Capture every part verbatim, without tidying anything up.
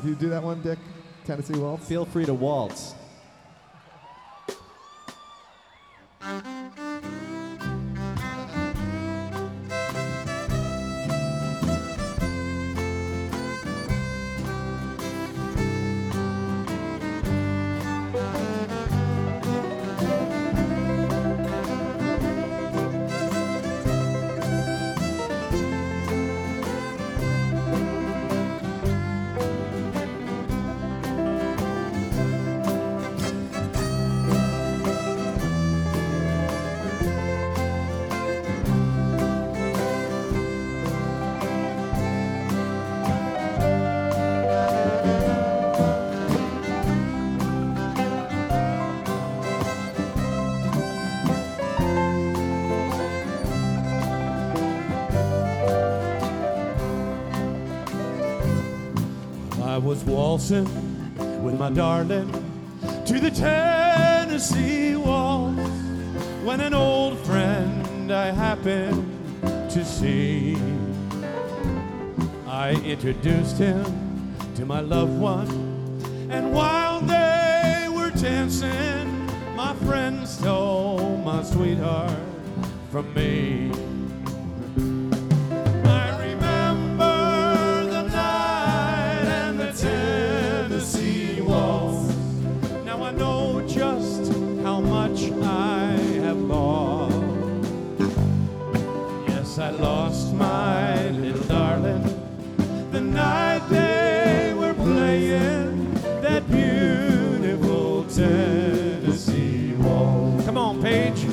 If you do that one, Dick, Tennessee Waltz. Feel free to waltz. I was waltzing with my darling to the Tennessee Waltz when an old friend I happened to see. I introduced him to my loved one, and while they were dancing, my friend stole my sweetheart from me. I lost my little darling the night they were playing that beautiful Tennessee Waltz. Come on, Paige.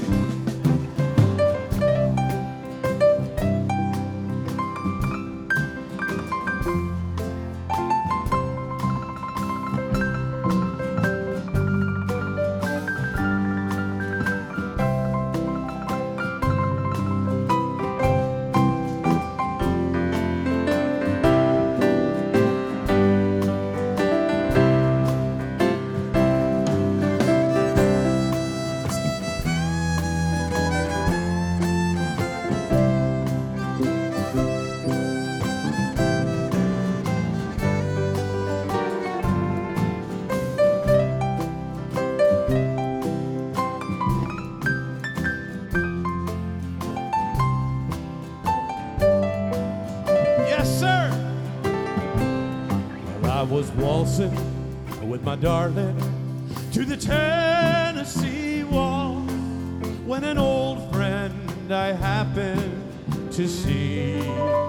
I was waltzing with my darling to the Tennessee Waltz when an old friend I happened to see.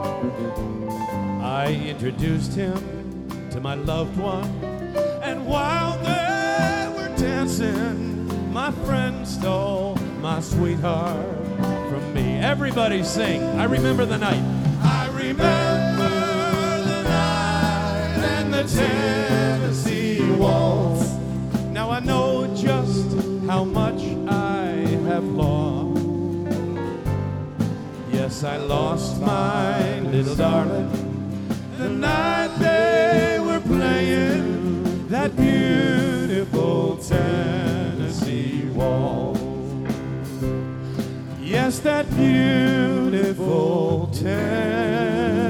I introduced him to my loved one, and while they were dancing, my friend stole my sweetheart from me. Everybody sing, I remember the night. I remember the Tennessee Waltz. Now I know just how much I have lost. Yes, I lost my little darling the night they were playing that beautiful Tennessee Waltz. Yes, that beautiful Tennessee